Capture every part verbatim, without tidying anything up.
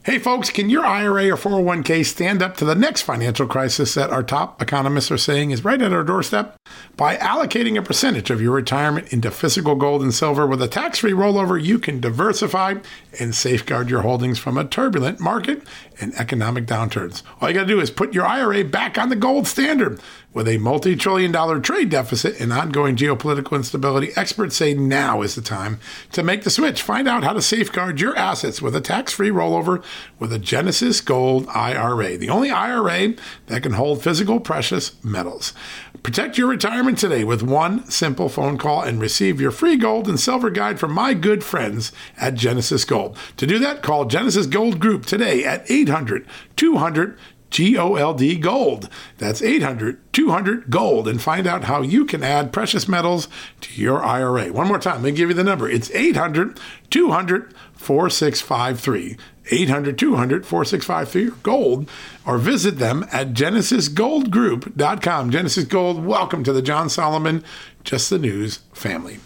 Hey folks, can your I R A or four oh one k stand up to the next financial crisis that our top economists are saying is right at our doorstep? By allocating a percentage of your retirement into physical gold and silver with a tax-free rollover, you can diversify and safeguard your holdings from a turbulent market and economic downturns. All you got to do is put your I R A back on the gold standard. With a multi-trillion dollar trade deficit and ongoing geopolitical instability, experts say now is the time to make the switch. Find out how to safeguard your assets with a tax-free rollover with a Genesis Gold I R A, the only I R A that can hold physical precious metals. Protect your retirement today with one simple phone call and receive your free gold and silver guide from my good friends at Genesis Gold. To do that, call Genesis Gold Group today at eight hundred two hundred G O L D Gold. That's eight hundred two hundred Gold, and find out how you can add precious metals to your I R A. One more time, let me give you the number. It's eight hundred two hundred four six five three. eight hundred two hundred four six five three Gold, or visit them at genesis gold group dot com. Genesis Gold, welcome to the John Solomon Just the News family.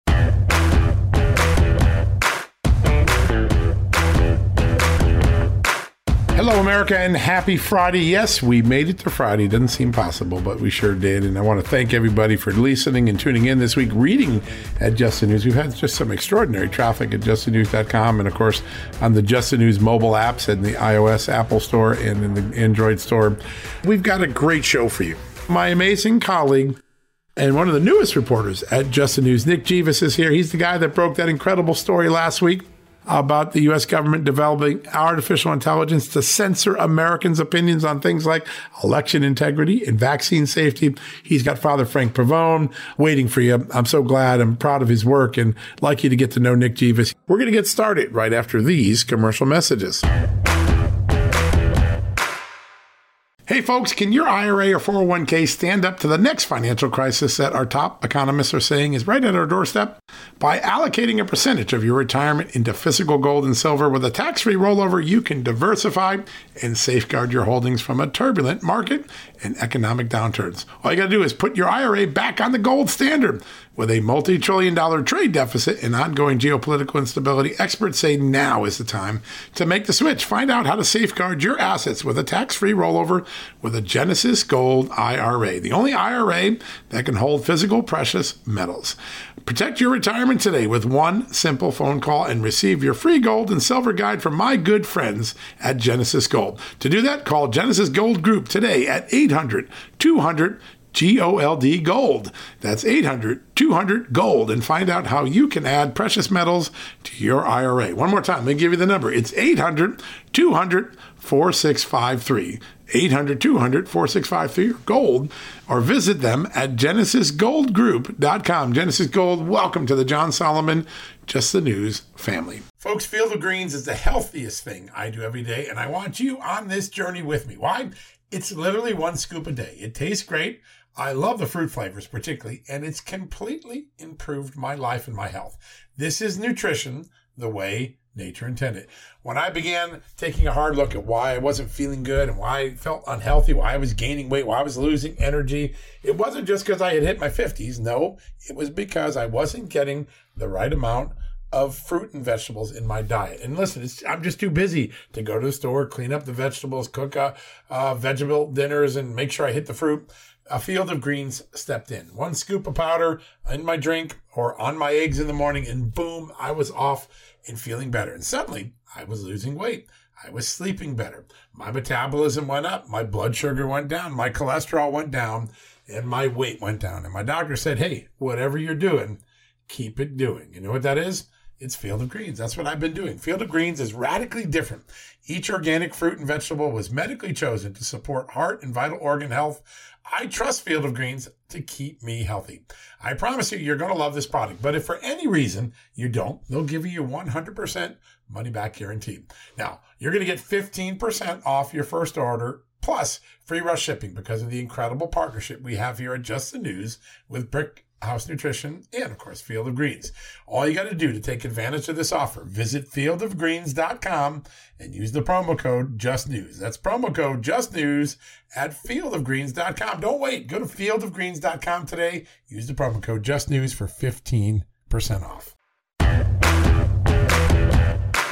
Hello, America, and happy Friday. Yes, we made it to Friday. Doesn't seem possible, but we sure did. And I want to thank everybody for listening and tuning in this week, reading at Just the News. We've had just some extraordinary traffic at just the news dot com, and of course on the Just the News mobile apps in the iOS Apple Store and in the Android Store. We've got a great show for you. My amazing colleague and one of the newest reporters at Just the News, Nick Jeeves, is here. He's the guy that broke that incredible story last week about the U S government developing artificial intelligence to censor Americans' opinions on things like election integrity and vaccine safety. He's got Father Frank Pavone waiting for you. I'm so glad. I'm proud of his work and like you to get to know Nick Jeeves. We're going to get started right after these commercial messages. Hey folks, can your I R A or four oh one k stand up to the next financial crisis that our top economists are saying is right at our doorstep? By allocating a percentage of your retirement into physical gold and silver with a tax-free rollover, you can diversify and safeguard your holdings from a turbulent market and economic downturns. All you got to do is put your I R A back on the gold standard. With a multi-trillion dollar trade deficit and ongoing geopolitical instability, experts say now is the time to make the switch. Find out how to safeguard your assets with a tax-free rollover with a Genesis Gold I R A, the only I R A that can hold physical precious metals. Protect your retirement today with one simple phone call and receive your free gold and silver guide from my good friends at Genesis Gold. To do that, call Genesis Gold Group today at eight hundred two hundred G O L D Gold. That's eight hundred two hundred Gold, and find out how you can add precious metals to your I R A. One more time, let me give you the number. It's eight hundred two hundred four six five three. eight hundred two hundred four six five three Gold, or visit them at genesis gold group dot com. Genesis Gold, welcome to the John Solomon Just the News family. Folks, Field of Greens is the healthiest thing I do every day, and I want you on this journey with me. Why? It's literally one scoop a day. It tastes great. I love the fruit flavors particularly, and it's completely improved my life and my health. This is nutrition the way nature intended. When I began taking a hard look at why I wasn't feeling good and why I felt unhealthy, why I was gaining weight, why I was losing energy, it wasn't just because I had hit my fifties. No, it was because I wasn't getting the right amount of fruit and vegetables in my diet. And listen, it's, I'm just too busy to go to the store, clean up the vegetables, cook uh, uh, vegetable dinners, and make sure I hit the fruit. A Field of Greens stepped in. One scoop of powder in my drink or on my eggs in the morning, and boom, I was off and feeling better. And suddenly, I was losing weight. I was sleeping better. My metabolism went up. My blood sugar went down. My cholesterol went down. And my weight went down. And my doctor said, hey, whatever you're doing, keep it doing. You know what that is? It's Field of Greens. That's what I've been doing. Field of Greens is radically different. Each organic fruit and vegetable was medically chosen to support heart and vital organ health. I trust Field of Greens to keep me healthy. I promise you, you're going to love this product. But if for any reason you don't, they'll give you your one hundred percent money back guarantee. Now, you're going to get fifteen percent off your first order plus free rush shipping because of the incredible partnership we have here at Just the News with Brick House Nutrition, and of course, Field of Greens. All you got to do to take advantage of this offer, visit field of greens dot com and use the promo code JUSTNEWS. That's promo code JUSTNEWS at field of greens dot com. Don't wait. Go to field of greens dot com today. Use the promo code JUSTNEWS for fifteen percent off.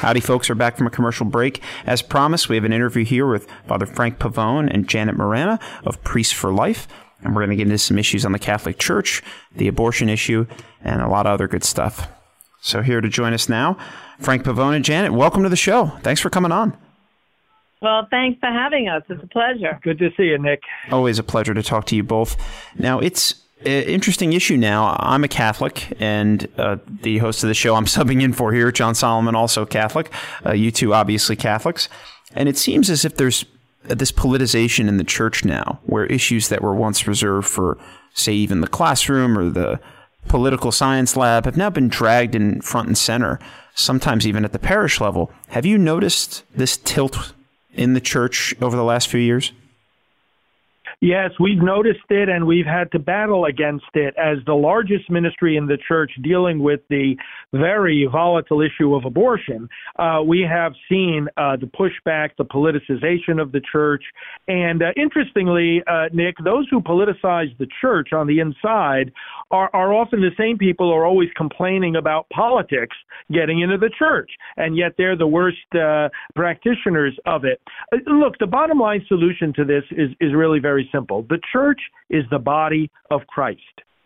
Howdy, folks. We're back from a commercial break. As promised, we have an interview here with Father Frank Pavone and Janet Marana of Priests for Life. And we're going to get into some issues on the Catholic Church, the abortion issue, and a lot of other good stuff. So here to join us now, Frank Pavone and Janet, welcome to the show. Thanks for coming on. Well, thanks for having us. It's a pleasure. Good to see you, Nick. Always a pleasure to talk to you both. Now, it's an interesting issue now. I'm a Catholic, and uh, the host of the show I'm subbing in for here, John Solomon, also Catholic. Uh, you two, obviously Catholics. And it seems as if there's this politicization in the church now, where issues that were once reserved for, say, even the classroom or the political science lab have now been dragged in front and center, sometimes even at the parish level. Have you noticed this tilt in the church over the last few years? Yes, we've noticed it, and we've had to battle against it as the largest ministry in the church dealing with the very volatile issue of abortion. Uh, we have seen uh, the pushback, the politicization of the church. And uh, interestingly, uh, Nick, those who politicize the church on the inside are, are often the same people who are always complaining about politics getting into the church, and yet they're the worst uh, practitioners of it. Uh, look, the bottom line solution to this is, is really very simple. The church is the body of Christ,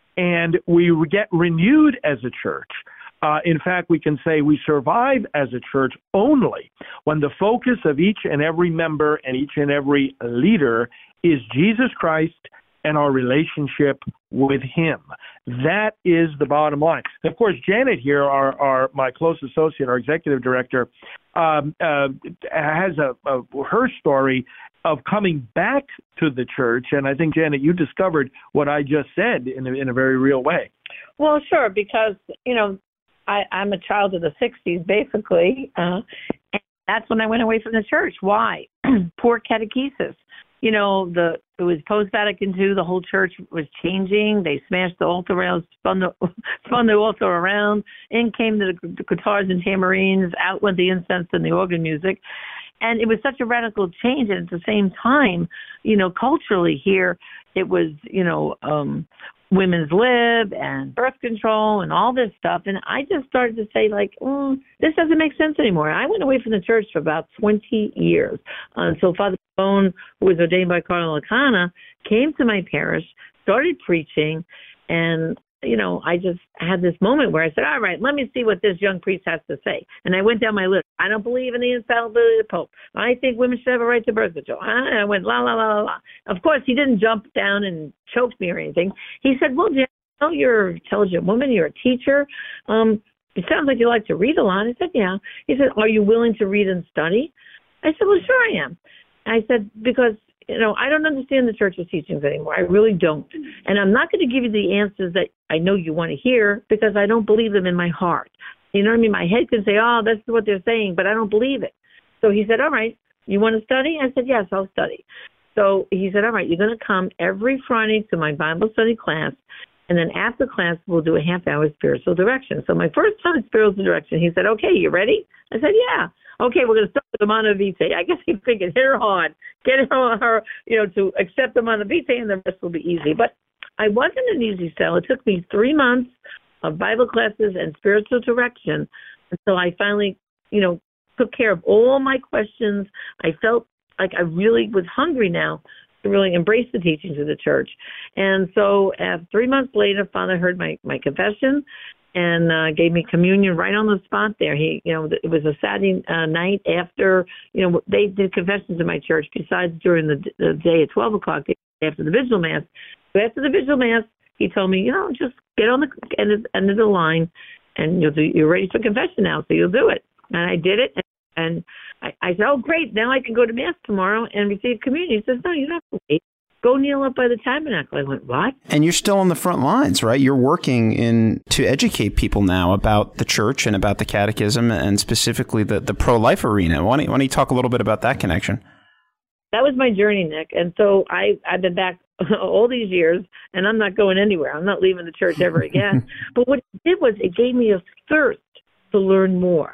and we get renewed as a church. Uh, in fact, we can say we survive as a church only when the focus of each and every member and each and every leader is Jesus Christ and our relationship with him. That is the bottom line. And of course, Janet here, our, our my close associate, our executive director, um, uh, has a, a her story of coming back to the church. And I think, Janet, you discovered what I just said in a, in a very real way. Well, sure, because, you know, I, I'm a child of the sixties, basically. Uh, and that's when I went away from the church. Why? Poor catechesis. You know, the it was post-Vatican two. The whole church was changing. They smashed the altar rails, spun the, spun the altar around. In came the, the guitars and tambourines. Out went the incense and the organ music. And it was such a radical change. And at the same time, you know, culturally here, it was, you know, um, women's lib and birth control and all this stuff. And I just started to say, like, mm, this doesn't make sense anymore. I went away from the church for about twenty years until Father Pavone, who was ordained by Cardinal Acana, came to my parish, started preaching, and you know, I just had this moment where I said, all right, let me see what this young priest has to say. And I went down my list. I don't believe in the infallibility of the Pope. I think women should have a right to birth control. I went, la, la, la, la, la. Of course, he didn't jump down and choke me or anything. He said, well, Jan, oh, you're an intelligent woman. You're a teacher. Um, it sounds like you like to read a lot. I said, yeah. He said, are you willing to read and study? I said, well, sure I am. I said, because you know, I don't understand the church's teachings anymore. I really don't. And I'm not going to give you the answers that I know you want to hear because I don't believe them in my heart. You know what I mean? My head can say, oh, that's what they're saying, but I don't believe it. So he said, all right, you want to study? I said, yes, I'll study. So he said, all right, you're going to come every Friday to my Bible study class. And then after class, we'll do a half hour spiritual direction. So my first time spiritual direction, he said, okay, you ready? I said, yeah. Okay, we're going to start with the Humanae Vitae. I guess he's thinking, hit her hard, get her, her, you know, to accept the Humanae Vitae, and the rest will be easy. But I wasn't an easy sell. It took me three months of Bible classes and spiritual direction until I finally, you know, took care of all my questions. I felt like I really was hungry now to really embrace the teachings of the church. And so uh, three months later, Father heard my, my confession and uh, gave me communion right on the spot there. He, you know, it was a Saturday uh, night after, you know, they did confessions in my church besides during the, the day at twelve o'clock after the Vigil Mass. So after the Vigil Mass, he told me, you know, just get on the end of, end of the line and you'll do, you're ready for confession now, so you'll do it. And I did it. And I, I said, oh, great, now I can go to Mass tomorrow and receive communion. He says, no, you don't have to wait. Go kneel up by the tabernacle. I went, what? And you're still on the front lines, right? You're working in to educate people now about the church and about the catechism and specifically the, the pro-life arena. Why don't, you, why don't you talk a little bit about that connection? That was my journey, Nick. And so I, I've been back all these years, and I'm not going anywhere. I'm not leaving the church ever again. But what it did was it gave me a thirst to learn more.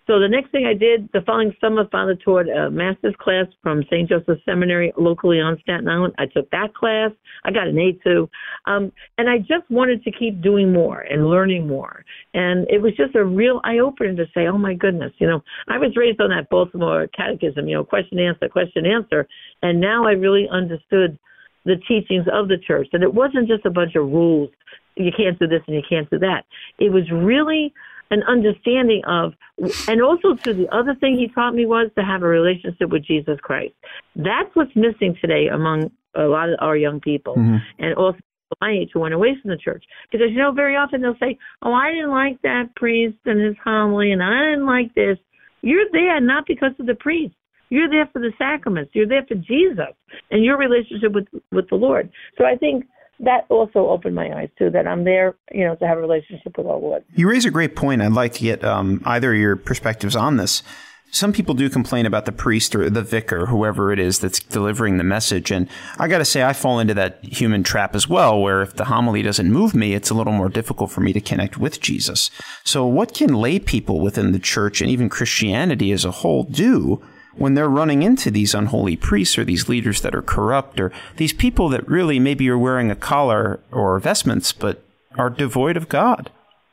So the next thing I did, the following summer, Father taught a master's class from Saint Joseph Seminary locally on Staten Island. I took that class. I got an A two. Um, and I just wanted to keep doing more and learning more. And it was just a real eye-opener to say, oh, my goodness, you know, I was raised on that Baltimore catechism, you know, question, answer, question, answer. And now I really understood the teachings of the church. And it wasn't just a bunch of rules. You can't do this and you can't do that. It was really an understanding of, and also too, the other thing he taught me was to have a relationship with Jesus Christ. That's what's missing today among a lot of our young people, mm-hmm. and also my age who went away from the church. Because, you know, very often they'll say, oh, I didn't like that priest and his homily, and I didn't like this. You're there not because of the priest. You're there for the sacraments. You're there for Jesus and your relationship with, with the Lord. So I think that also opened my eyes, too, that I'm there, you know, to have a relationship with our Lord. You raise a great point. I'd like to get um, either of your perspectives on this. Some people do complain about the priest or the vicar, whoever it is that's delivering the message. And I got to say, I fall into that human trap as well, where if the homily doesn't move me, it's a little more difficult for me to connect with Jesus. So what can lay people within the church and even Christianity as a whole do when they're running into these unholy priests or these leaders that are corrupt or these people that really maybe are wearing a collar or vestments but are devoid of God?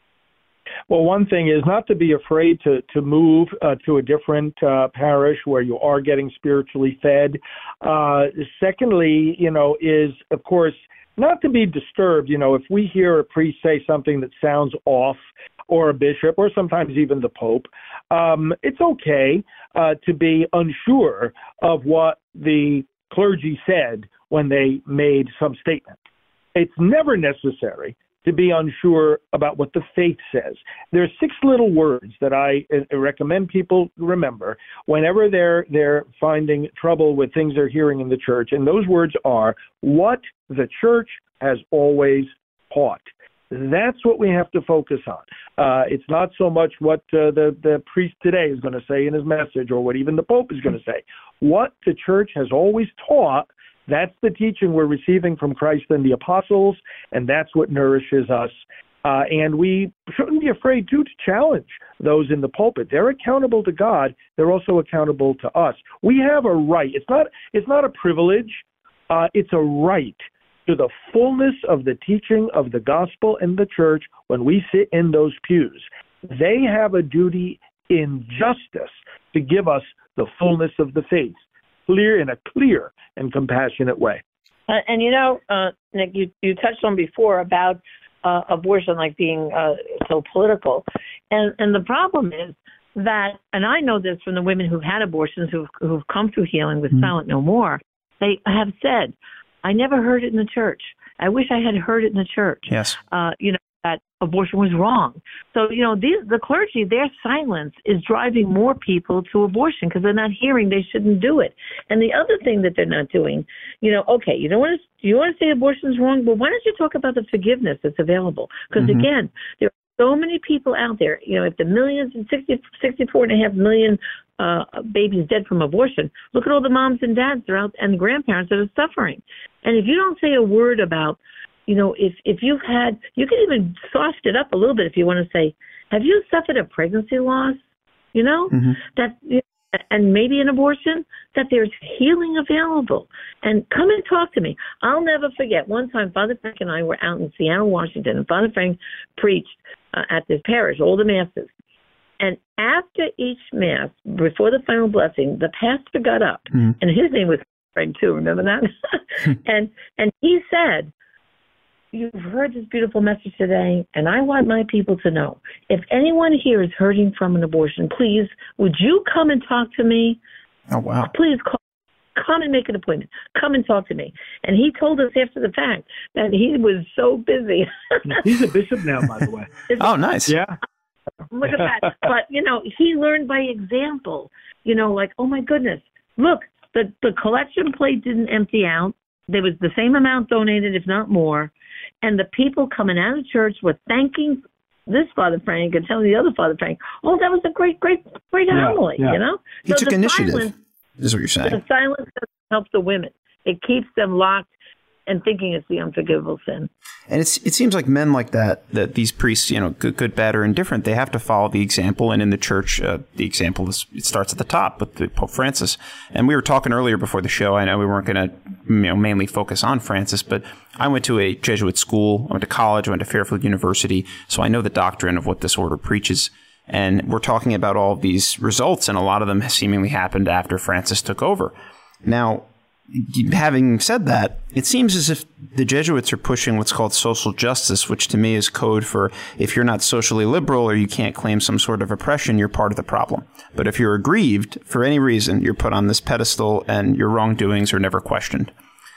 Well, one thing is not to be afraid to, to move uh, to a different uh, parish where you are getting spiritually fed. Uh, secondly, you know, is, of course, not to be disturbed. You know, if we hear a priest say something that sounds off, or a bishop, or sometimes even the Pope, um, it's okay uh, to be unsure of what the clergy said when they made some statement. It's never necessary to be unsure about what the faith says. There are six little words that I uh, recommend people remember whenever they're they're finding trouble with things they're hearing in the church, and those words are what the church has always taught. That's what we have to focus on. Uh, it's not so much what uh, the, the priest today is going to say in his message or what even the Pope is going to say. What the church has always taught, that's the teaching we're receiving from Christ and the apostles, and that's what nourishes us. Uh, and we shouldn't be afraid, too, to challenge those in the pulpit. They're accountable to God. They're also accountable to us. We have a right. It's not, it's not a privilege. Uh, it's a right to the fullness of the teaching of the gospel and the church when we sit in those pews. They have a duty in justice to give us the fullness of the faith, clear in a clear and compassionate way. Uh, and, you know, uh, Nick, you, you touched on before about uh, abortion like being uh, so political. And, and the problem is that, and I know this from the women who've had abortions who've, who've come through healing with mm-hmm. Silent No More, they have said, I never heard it in the church. I wish I had heard it in the church. Yes. Uh, you know, that abortion was wrong. So, you know, these, the clergy, their silence is driving more people to abortion because they're not hearing they shouldn't do it. And the other thing that they're not doing, you know, okay, you don't want to, you want to say abortion is wrong, but why don't you talk about the forgiveness that's available? Because mm-hmm. again, there are so many people out there, you know, if the millions and sixty, sixty-four and a half million uh, babies dead from abortion, look at all the moms and dads that are out and the grandparents that are suffering. And if you don't say a word about, you know, if, if you've had, you can even soft it up a little bit if you want to say, have you suffered a pregnancy loss? You know, mm-hmm. that, you know, and maybe an abortion, that there's healing available. And come and talk to me. I'll never forget one time Father Frank and I were out in Seattle, Washington, and Father Frank preached uh, at this parish, all the masses. And after each mass, before the final blessing, the pastor got up, mm-hmm. and his name was Frank too, remember that? and and he said, you've heard this beautiful message today, and I want my people to know, if anyone here is hurting from an abortion, please, would you come and talk to me? Oh, wow. Please call. Come and make an appointment. Come and talk to me. And he told us after the fact that he was so busy. He's a bishop now, by the way. Oh, nice. Yeah. Look at that. But, you know, he learned by example, you know, like, oh, my goodness, look, the, the collection plate didn't empty out. There was the same amount donated, if not more. And the people coming out of church were thanking this Father Frank and telling the other Father Frank, oh, that was a great, great, great yeah, homily, yeah. you know? He so took initiative, silence, is what you're saying. The silence doesn't help the women. It keeps them locked and thinking it's the unforgivable sin. And it's, it seems like men like that, that these priests, you know, good, good, bad, or indifferent, they have to follow the example. And in the church, uh, the example is, it starts at the top with the Pope Francis. And we were talking earlier before the show. I know we weren't going to, you know, mainly focus on Francis, but I went to a Jesuit school. I went to college. I went to Fairfield University. So I know the doctrine of what this order preaches. And we're talking about all of these results, and a lot of them seemingly happened after Francis took over. Now, having said that, it seems as if the Jesuits are pushing what's called social justice, which to me is code for if you're not socially liberal or you can't claim some sort of oppression, you're part of the problem. But if you're aggrieved for any reason, you're put on this pedestal and your wrongdoings are never questioned.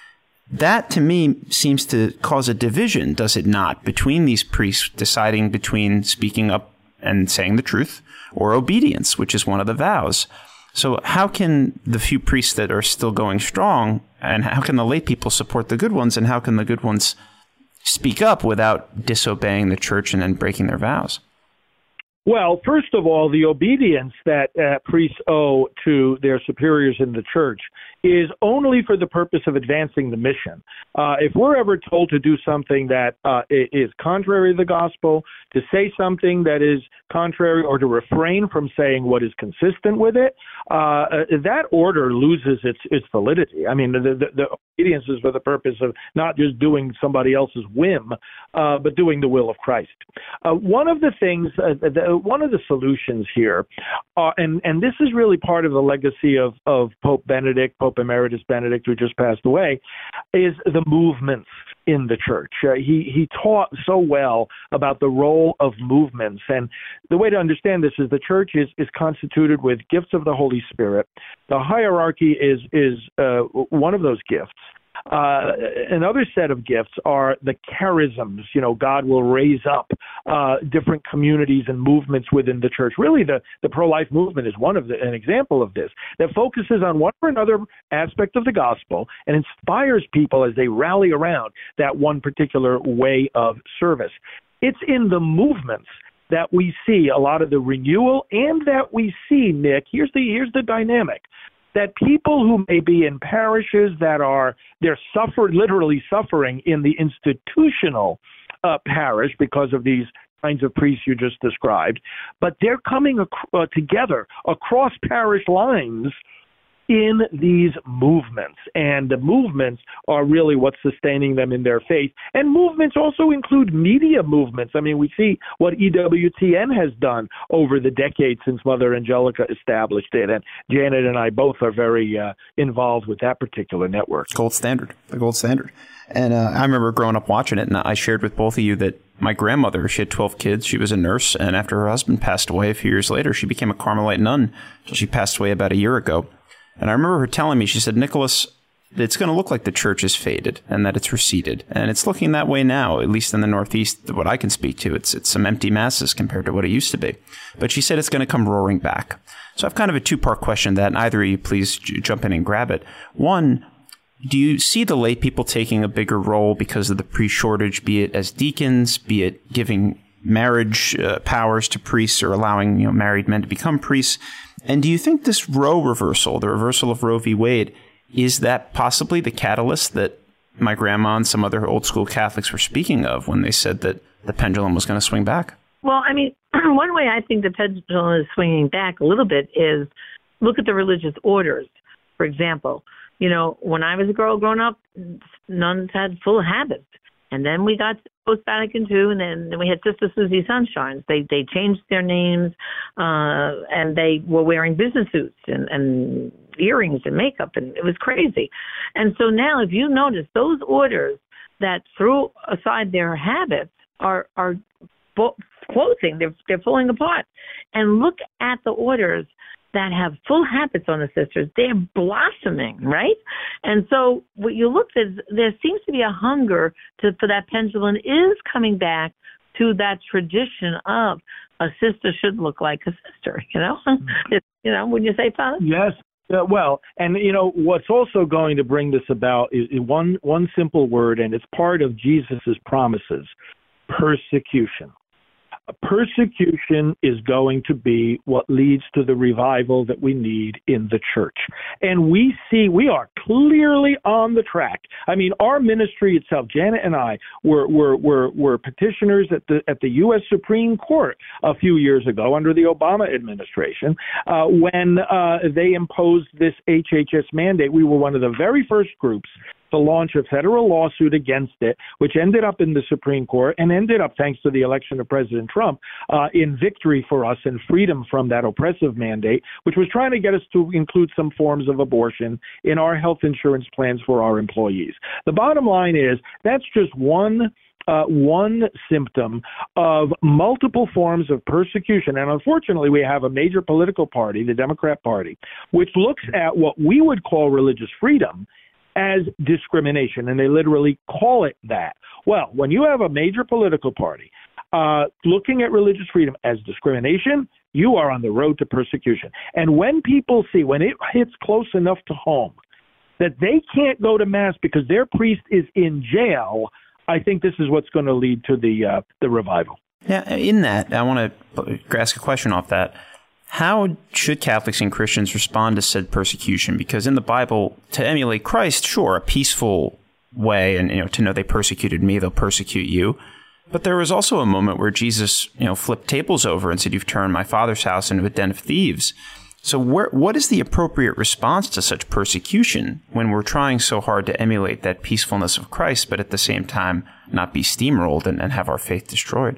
That, to me, seems to cause a division, does it not, between these priests deciding between speaking up and saying the truth or obedience, which is one of the vows. So how can the few priests that are still going strong, and how can the lay people support the good ones, and how can the good ones speak up without disobeying the church and then breaking their vows? Well, first of all, the obedience that uh, priests owe to their superiors in the church is only for the purpose of advancing the mission. Uh, if we're ever told to do something that uh, is contrary to the gospel, to say something that is contrary, or to refrain from saying what is consistent with it, uh, that order loses its its validity. I mean, the, the, the obedience is for the purpose of not just doing somebody else's whim, uh, but doing the will of Christ. Uh, one of the things, uh, the, one of the solutions here, uh, and, and this is really part of the legacy of, of Pope Benedict, Pope Emeritus Benedict, who just passed away, is the movements in the church. Uh, he he taught so well about the role of movements, and the way to understand this is the church is is constituted with gifts of the Holy Spirit. The hierarchy is is uh, one of those gifts. Uh, another set of gifts are the charisms. You know, God will raise up uh, different communities and movements within the church. Really, the, the pro-life movement is one of the, an example of this, that focuses on one or another aspect of the gospel and inspires people as they rally around that one particular way of service. It's in the movements that we see a lot of the renewal, and that we see, Nick, here's the here's the dynamic, that people who may be in parishes that are, they're suffer, literally suffering in the institutional uh, parish because of these kinds of priests you just described, but they're coming ac- uh, together across parish lines in these movements. And the movements are really what's sustaining them in their faith. And movements also include media movements. I mean, we see what E W T N has done over the decades since Mother Angelica established it. And Janet and I both are very uh, involved with that particular network. Gold standard, the gold standard. And uh, I remember growing up watching it, and I shared with both of you that my grandmother, she had twelve kids. She was a nurse. And after her husband passed away a few years later, she became a Carmelite nun. She passed away about a year ago. And I remember her telling me, she said, Nicholas, it's going to look like the church is faded and that it's receded. And it's looking that way now, at least in the Northeast, what I can speak to. It's it's some empty masses compared to what it used to be. But she said it's going to come roaring back. So I've kind of a two-part question that, and either of you please j- jump in and grab it. One, do you see the lay people taking a bigger role because of the priest shortage, be it as deacons, be it giving marriage uh, powers to priests or allowing, you know, married men to become priests? And do you think this Roe reversal, the reversal of Roe v. Wade, is that possibly the catalyst that my grandma and some other old school Catholics were speaking of when they said that the pendulum was going to swing back? Well, I mean, one way I think the pendulum is swinging back a little bit is look at the religious orders. For example, you know, when I was a girl growing up, nuns had full habits. And then we got post-Vatican two, and then, then we had Sister Susie Sunshines. They they changed their names, uh, and they were wearing business suits and, and earrings and makeup, and it was crazy. And so now, if you notice, those orders that threw aside their habits are are closing. They're they're falling apart. And look at the orders that have full habits on the sisters. They're blossoming, right? And so what you look at, there seems to be a hunger to, for that pendulum is coming back to that tradition of a sister should look like a sister, you know? It's, you know, wouldn't you say, Father? Yes. Uh, well, and, you know, what's also going to bring this about is, is one one simple word, and it's part of Jesus's promises, persecution. persecution is going to be what leads to the revival that we need in the church. And we see, we are clearly on the track. I mean, our ministry itself, Janet and I, were were were, were petitioners at the at the U S Supreme Court a few years ago under the Obama administration uh, when uh, they imposed this H H S mandate. We were one of the very first groups to launch a federal lawsuit against it, which ended up in the Supreme Court and ended up, thanks to the election of President Trump, uh, in victory for us and freedom from that oppressive mandate, which was trying to get us to include some forms of abortion in our health insurance plans for our employees. The bottom line is that's just one Uh, one symptom of multiple forms of persecution. And unfortunately, we have a major political party, the Democrat Party, which looks at what we would call religious freedom as discrimination, and they literally call it that. Well, when you have a major political party uh, looking at religious freedom as discrimination, you are on the road to persecution. And when people see, when it hits close enough to home, that they can't go to Mass because their priest is in jail, I think this is what's going to lead to the uh, the revival. Yeah, in that, I want to ask a question off that. How should Catholics and Christians respond to said persecution? Because in the Bible, to emulate Christ, sure, a peaceful way, and you know, to know they persecuted me, they'll persecute you. But there was also a moment where Jesus, you know, flipped tables over and said, "You've turned my Father's house into a den of thieves." So where, what is the appropriate response to such persecution when we're trying so hard to emulate that peacefulness of Christ, but at the same time not be steamrolled and, and have our faith destroyed?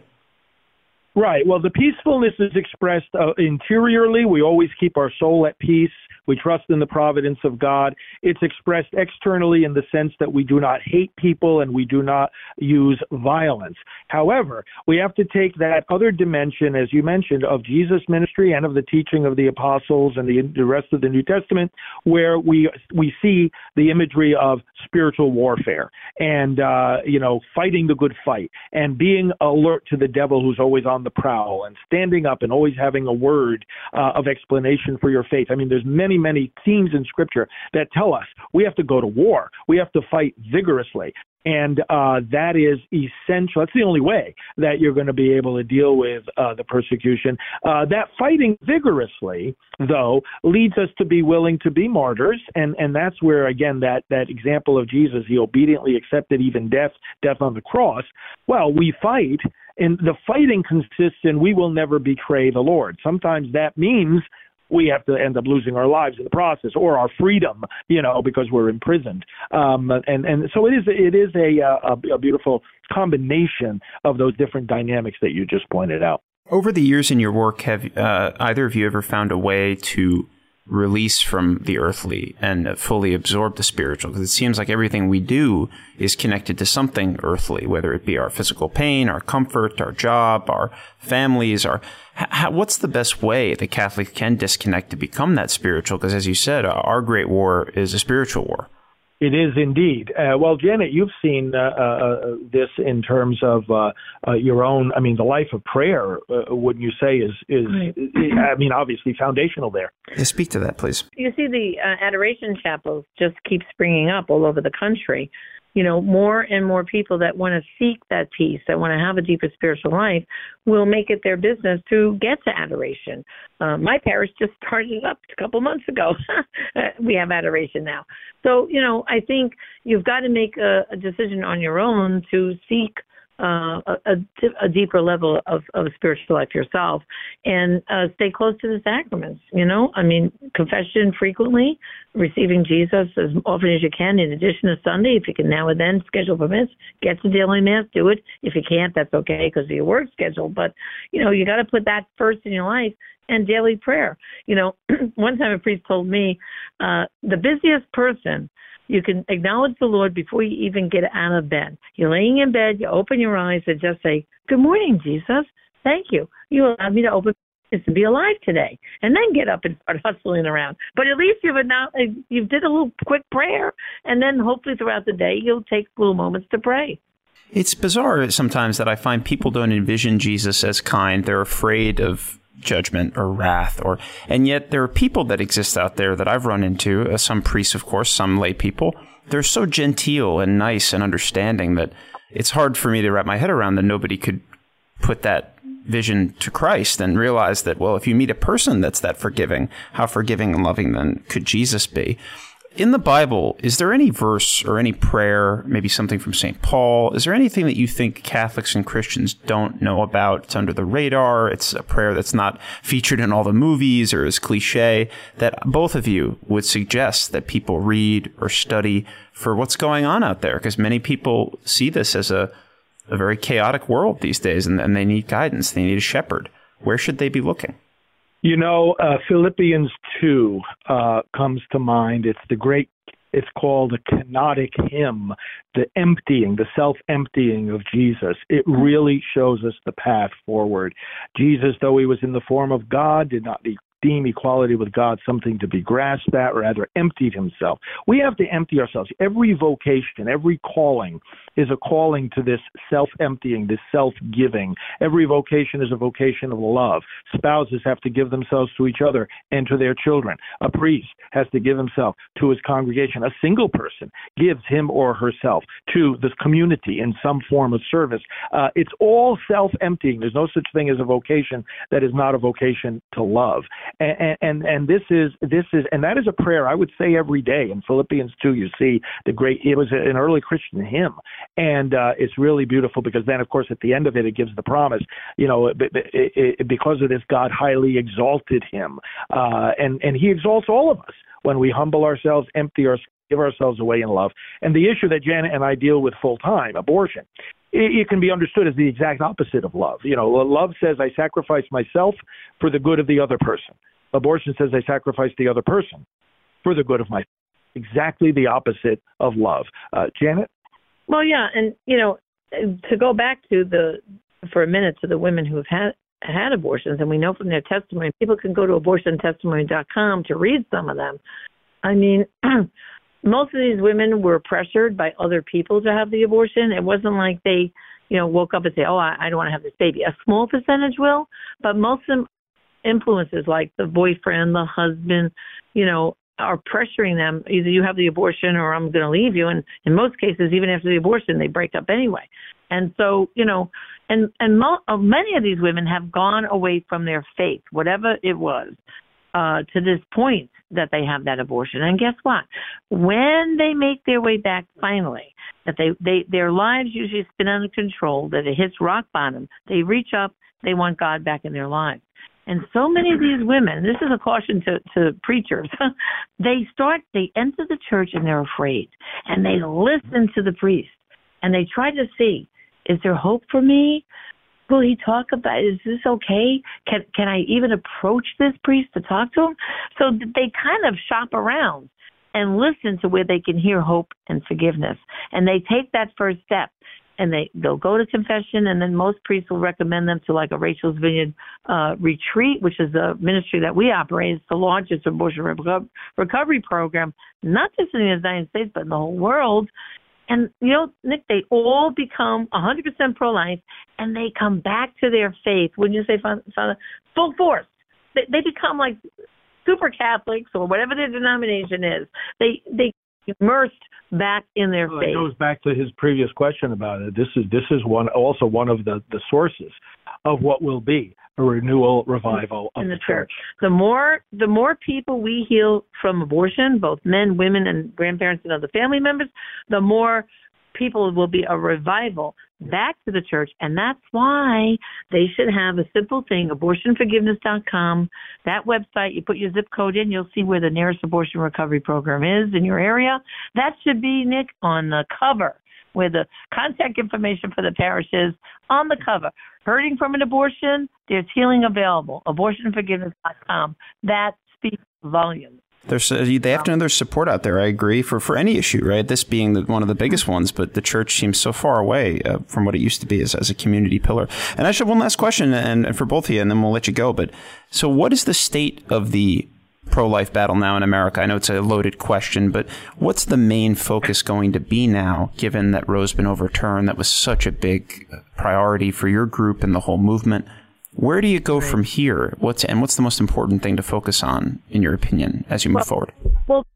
Right. Well, the peacefulness is expressed uh, interiorly. We always keep our soul at peace. We trust in the providence of God. It's expressed externally in the sense that we do not hate people and we do not use violence. However, we have to take that other dimension, as you mentioned, of Jesus' ministry and of the teaching of the apostles and the, the rest of the New Testament, where we we see the imagery of spiritual warfare and, uh, you know, fighting the good fight and being alert to the devil who's always on the prowl and standing up and always having a word uh, of explanation for your faith. I mean, there's many, many themes in Scripture that tell us we have to go to war. We have to fight vigorously. And uh, that is essential. That's the only way that you're going to be able to deal with uh, the persecution. Uh, that fighting vigorously, though, leads us to be willing to be martyrs. And, and that's where, again, that, that example of Jesus, he obediently accepted even death, death on the cross. Well, we fight, and the fighting consists in we will never betray the Lord. Sometimes that means we have to end up losing our lives in the process, or our freedom, you know, because we're imprisoned. Um, and, and so it is it is a, a, a beautiful combination of those different dynamics that you just pointed out. Over the years in your work, have uh, either of you ever found a way to release from the earthly and fully absorb the spiritual? Because it seems like everything we do is connected to something earthly, whether it be our physical pain, our comfort, our job, our families. Our how, what's the best way the Catholic can disconnect to become that spiritual? Because as you said, our great war is a spiritual war. It is indeed. Uh, well, Janet, you've seen uh, uh, this in terms of uh, uh, your own. I mean, the life of prayer, uh, wouldn't you say, is is? Right. I mean, obviously foundational there. Yeah, speak to that, please. You see, the uh, adoration chapels just keep springing up all over the country. You know, more and more people that want to seek that peace, that want to have a deeper spiritual life, will make it their business to get to adoration. Uh, my parish just started it up a couple months ago. We have adoration now. So, you know, I think you've got to make a, a decision on your own to seek uh, a, a, a deeper level of, of spiritual life yourself, and uh, stay close to the sacraments. You know, I mean, confession frequently, receiving Jesus as often as you can, in addition to Sunday. If you can now and then schedule for Mass, get to daily Mass, do it. If you can't, that's okay because of your work schedule. But, you know, you got to put that first in your life, and daily prayer. You know, one time a priest told me, uh, the busiest person, you can acknowledge the Lord before you even get out of bed. You're laying in bed, you open your eyes and just say, "Good morning, Jesus. Thank you. You allowed me to open is to be alive today," and then get up and start hustling around. But at least you've now you did a little quick prayer, and then hopefully throughout the day you'll take little moments to pray. It's bizarre sometimes that I find people don't envision Jesus as kind. They're afraid of judgment or wrath, or and yet there are people that exist out there that I've run into, uh, some priests, of course, some lay people. They're so genteel and nice and understanding that it's hard for me to wrap my head around that nobody could put that vision to Christ and realize that, well, if you meet a person that's that forgiving, how forgiving and loving then could Jesus be? In the Bible, is there any verse or any prayer, maybe something from Saint Paul? Is there anything that you think Catholics and Christians don't know about? It's under the radar. It's a prayer that's not featured in all the movies or is cliche, that both of you would suggest that people read or study for what's going on out there? Because many people see this as a, a very chaotic world these days, and, and they need guidance. They need a shepherd. Where should they be looking? You know, uh, Philippians two uh, comes to mind. It's the great, it's called a kenotic hymn, the emptying, the self-emptying of Jesus. It really shows us the path forward. Jesus, though he was in the form of God, did not deem equality with God something to be grasped at, rather emptied himself. We have to empty ourselves. Every vocation, every calling is a calling to this self-emptying, this self-giving. Every vocation is a vocation of love. Spouses have to give themselves to each other and to their children. A priest has to give himself to his congregation. A single person gives him or herself to this community in some form of service. Uh, it's all self-emptying. There's no such thing as a vocation that is not a vocation to love. And, and and this is this is and that is a prayer I would say every day. In Philippians two, you see the great. It was an early Christian hymn, and uh, it's really beautiful because then, of course, at the end of it, it gives the promise. You know, it, it, it, because of this, God highly exalted him, uh, and and He exalts all of us when we humble ourselves, empty ourselves, give ourselves away in love. And the issue that Janet and I deal with full time, abortion. It can be understood as the exact opposite of love. You know, love says I sacrifice myself for the good of the other person. Abortion says I sacrifice the other person for the good of my. Exactly the opposite of love. Uh, Janet? Well, yeah, and you know, to go back to the for a minute to the women who have had had abortions, and we know from their testimony, people can go to abortion testimony dot com to read some of them. I mean. Most of these women were pressured by other people to have the abortion. It wasn't like they, you know, woke up and say, oh, I, I don't want to have this baby. A small percentage will, but most of them influences like the boyfriend, the husband, you know, are pressuring them. Either you have the abortion or I'm going to leave you. And in most cases, even after the abortion, they break up anyway. And so, you know, and, and mo- many of these women have gone away from their faith, whatever it was, uh, to this point that they have that abortion. And guess what? When they make their way back finally, that they, they their lives usually spin out of control, that it hits rock bottom, they reach up, they want God back in their lives. And so many of these women, this is a caution to, to preachers, they start, they enter the church and they're afraid. And they listen to the priest. And they try to see, is there hope for me? Will he talk about, is this okay? Can can I even approach this priest to talk to him? So they kind of shop around and listen to where they can hear hope and forgiveness. And they take that first step. And they, they'll go to confession, and then most priests will recommend them to like a Rachel's Vineyard uh, retreat, which is a ministry that we operate. It's the largest abortion reco- recovery program, not just in the United States, but in the whole world. And, you know, Nick, they all become one hundred percent pro-life, and they come back to their faith. Wouldn't you say, Father? Full force. They, they become like super Catholics or whatever their denomination is. They they immersed back in their well, faith. It goes back to his previous question about it. This is this is one also one of the, the sources of what will be a renewal, revival of in the, the church. church. The more the more people we heal from abortion, both men, women, and grandparents and other family members, the more people will be a revival back to the church. And that's why they should have a simple thing, abortion forgiveness dot com. That website, you put your zip code in, you'll see where the nearest abortion recovery program is in your area. That should be, Nick, on the cover, where the contact information for the parish is on the cover. Hurting from an abortion, there's healing available, abortion forgiveness dot com. That speaks volumes. There's uh, they have to know there's support out there. I agree for, for any issue, right? This being the, one of the biggest ones, but the church seems so far away uh, from what it used to be as, as a community pillar. And I should have one last question, and, and for both of you, and then we'll let you go. But so, what is the state of the pro-life battle now in America? I know it's a loaded question, but what's the main focus going to be now, given that Roe's been overturned? That was such a big priority for your group and the whole movement. Where do you go from here? What's and what's the most important thing to focus on, in your opinion, as you move well, forward? Well,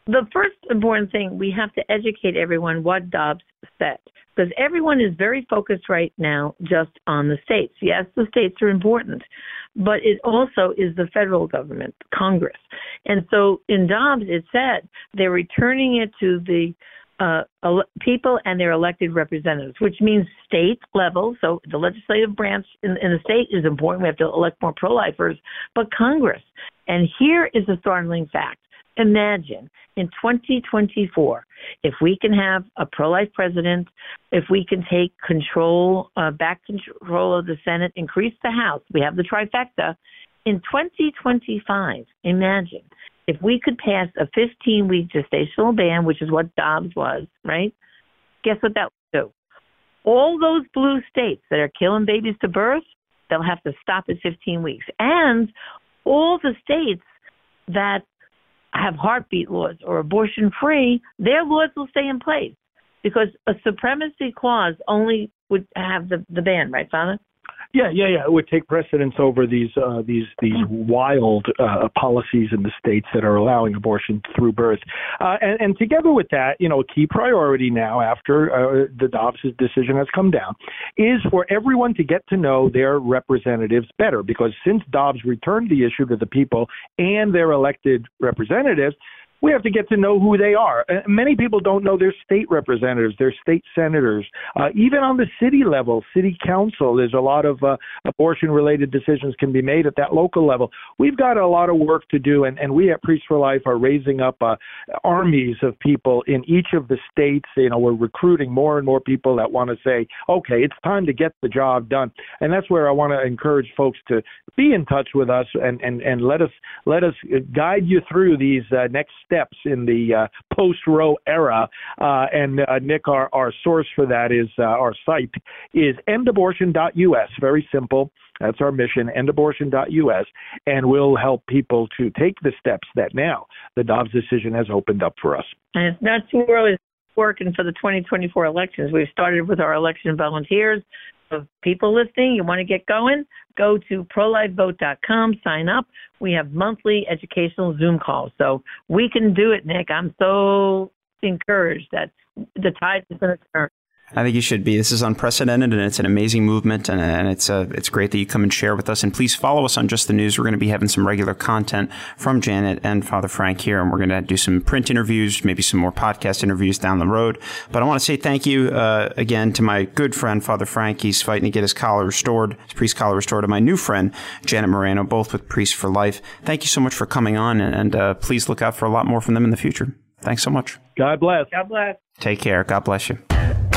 The first important thing, we have to educate everyone what Dobbs said, because everyone is very focused right now just on the states. Yes, the states are important, but it also is the federal government, Congress. And so in Dobbs, it said they're returning it to the uh, ele- people and their elected representatives, which means state level. So the legislative branch in, in the state is important. We have to elect more pro-lifers, but Congress. And here is a startling fact. Imagine in twenty twenty-four, if we can have a pro-life president, if we can take control, uh, back control of the Senate, increase the House, we have the trifecta. In twenty twenty-five, imagine if we could pass a fifteen-week gestational ban, which is what Dobbs was, right? Guess what that would do? All those blue states that are killing babies to birth, they'll have to stop at fifteen weeks. And all the states that have heartbeat laws or abortion-free, their laws will stay in place because a supremacy clause only would have the, the ban, right, Father? Yeah, yeah, yeah. It would take precedence over these uh, these these wild uh, policies in the states that are allowing abortion through birth. Uh, and, and together with that, you know, a key priority now after uh, the Dobbs decision has come down is for everyone to get to know their representatives better. Because since Dobbs returned the issue to the people and their elected representatives, we have to get to know who they are. Uh, many people don't know their state representatives, their state senators. Uh, even on the city level, city council, there's a lot of uh, abortion-related decisions can be made at that local level. We've got a lot of work to do, and, and we at Priests for Life are raising up uh, armies of people in each of the states. You know, we're recruiting more and more people that want to say, okay, it's time to get the job done. And that's where I want to encourage folks to be in touch with us and, and, and let us let us guide you through these uh, next steps in the uh, post-Roe era. Uh, and uh, Nick, our, our source for that is uh, our site is end abortion dot U S. Very simple. That's our mission, end abortion dot U S. And we'll help people to take the steps that now the Dobbs decision has opened up for us. And it's not too early working for the twenty twenty-four elections. We've started with our election volunteers. So people listening, you want to get going, go to pro life vote dot com, sign up. We have monthly educational Zoom calls. So we can do it, Nick. I'm so encouraged that the tide is going to turn. I think you should be. This is unprecedented, and it's an amazing movement, and, and it's uh, it's great that you come and share with us. And please follow us on Just the News. We're going to be having some regular content from Janet and Father Frank here, and we're going to do some print interviews, maybe some more podcast interviews down the road. But I want to say thank you uh, again to my good friend, Father Frank. He's fighting to get his collar restored, his priest collar restored, and my new friend, Janet Moreno, both with Priests for Life. Thank you so much for coming on, and, and uh, please look out for a lot more from them in the future. Thanks so much. God bless. God bless. Take care. God bless you.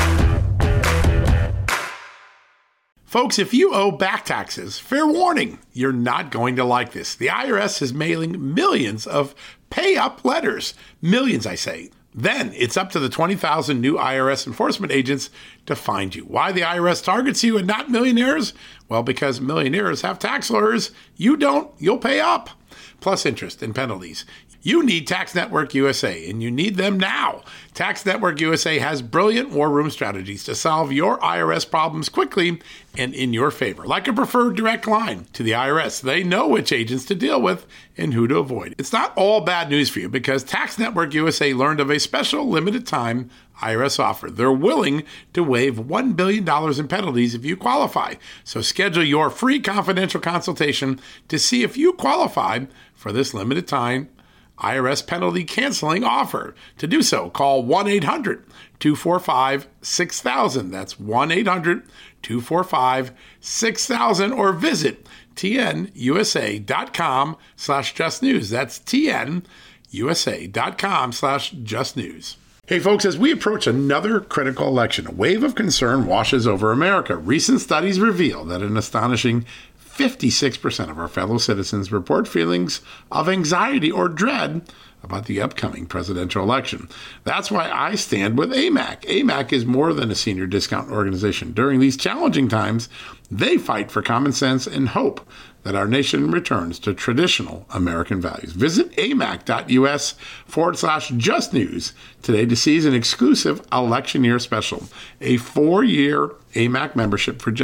Folks, if you owe back taxes, fair warning, you're not going to like this. The I R S is mailing millions of pay-up letters. Millions, I say. Then it's up to the twenty thousand new I R S enforcement agents to find you. Why the I R S targets you and not millionaires? Well, because millionaires have tax lawyers. You don't. You'll pay up. Plus interest and penalties. You need Tax Network U S A, and you need them now. Tax Network U S A has brilliant war room strategies to solve your I R S problems quickly and in your favor. Like a preferred direct line to the I R S. They know which agents to deal with and who to avoid. It's not all bad news for you because Tax Network U S A learned of a special limited time I R S offer. They're willing to waive one billion dollars in penalties if you qualify. So schedule your free confidential consultation to see if you qualify for this limited time I R S penalty canceling offer. To do so, call one eight hundred two four five six thousand. That's one eight hundred two four five six thousand or visit tnusa.com slash just news. That's tnusa.com slash just news. Hey folks, as we approach another critical election, a wave of concern washes over America. Recent studies reveal that an astonishing fifty-six percent of our fellow citizens report feelings of anxiety or dread about the upcoming presidential election. That's why I stand with A M A C. A M A C is more than a senior discount organization. During these challenging times, they fight for common sense and hope that our nation returns to traditional American values. Visit amac.us forward slash just news today to seize an exclusive election year special, a four-year A M A C membership for just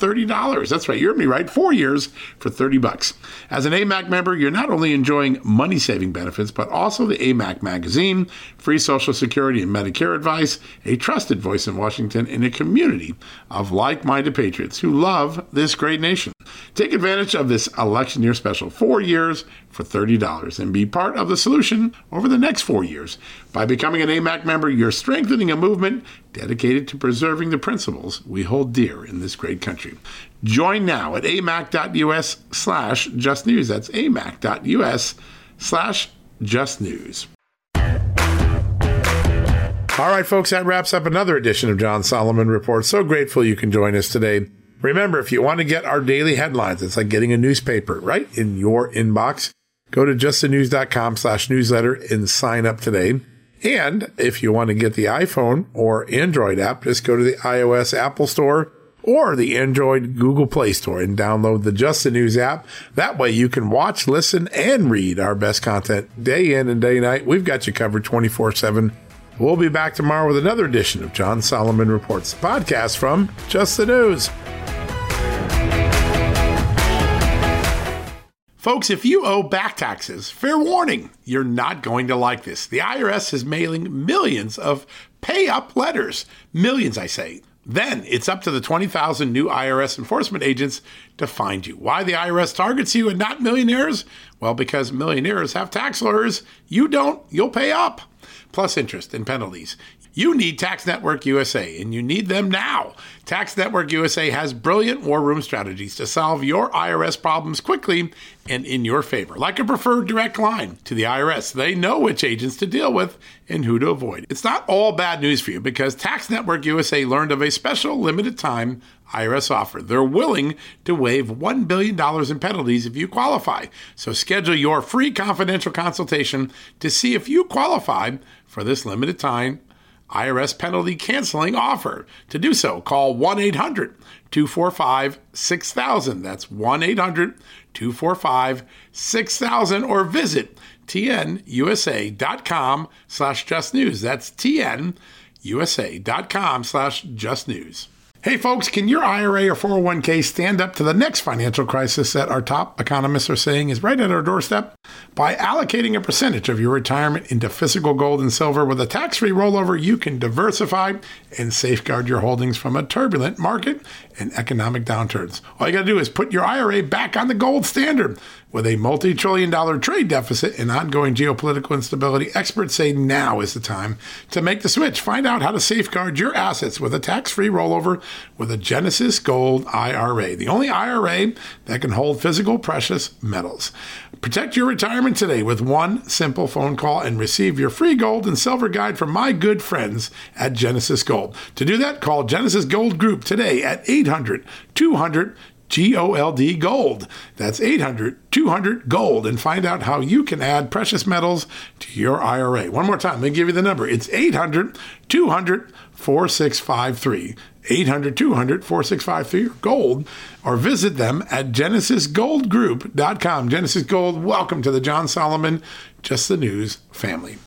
thirty dollars. That's right, you heard me right, four years for thirty bucks. As an A M A C member, you're not only enjoying money-saving benefits, but also the A M A C magazine, free Social Security and Medicare advice, a trusted voice in Washington, and a community of like-minded patriots who love this great nation. Take advantage of this election year special, four years for thirty dollars, and be part of the solution over the next four years. By becoming an A M A C member, you're strengthening a movement dedicated to preserving the principles we hold dear in this great country. Join now at amac.us slash just news. That's amac.us slash just news. All right, folks, that wraps up another edition of John Solomon Report. So grateful you can join us today. Remember, if you want to get our daily headlines, it's like getting a newspaper right in your inbox. Go to justthenews.com slash newsletter and sign up today. And if you want to get the iPhone or Android app, just go to the iOS Apple Store or the Android Google Play Store and download the Just the News app. That way you can watch, listen, and read our best content day in and day night. We've got you covered twenty-four seven. We'll be back tomorrow with another edition of John Solomon Reports, the podcast from Just the News. Folks, if you owe back taxes, fair warning, you're not going to like this. The I R S is mailing millions of pay-up letters. Millions, I say. Then it's up to the twenty thousand new I R S enforcement agents to find you. Why the I R S targets you and not millionaires? Well, because millionaires have tax lawyers. You don't, you'll pay up. Plus interest and penalties. You need Tax Network U S A, and you need them now. Tax Network U S A has brilliant war room strategies to solve your I R S problems quickly and in your favor. Like a preferred direct line to the I R S. They know which agents to deal with and who to avoid. It's not all bad news for you because Tax Network U S A learned of a special limited time I R S offer. They're willing to waive one billion dollars in penalties if you qualify. So schedule your free confidential consultation to see if you qualify for this limited time I R S penalty canceling offer. To do so, call one eight hundred two four five six thousand. That's one eight hundred two four five six thousand or visit tnusa.com slash just news. That's tnusa.com slash just news. Hey folks, can your I R A or four oh one k stand up to the next financial crisis that our top economists are saying is right at our doorstep? By allocating a percentage of your retirement into physical gold and silver with a tax-free rollover, you can diversify and safeguard your holdings from a turbulent market and economic downturns. All you got to do is put your I R A back on the gold standard. With a multi-trillion dollar trade deficit and ongoing geopolitical instability, experts say now is the time to make the switch. Find out how to safeguard your assets with a tax-free rollover with a Genesis Gold I R A, the only I R A that can hold physical precious metals. Protect your retirement today with one simple phone call and receive your free gold and silver guide from my good friends at Genesis Gold. To do that, call Genesis Gold Group today at eight hundred two hundred G O L D Gold. That's eight hundred two hundred Gold, and find out how you can add precious metals to your I R A. One more time, let me give you the number. It's eight hundred two hundred four six five three. eight hundred two hundred four six five three or gold, or visit them at genesis gold group dot com. Genesis Gold, welcome to the John Solomon Just the News family.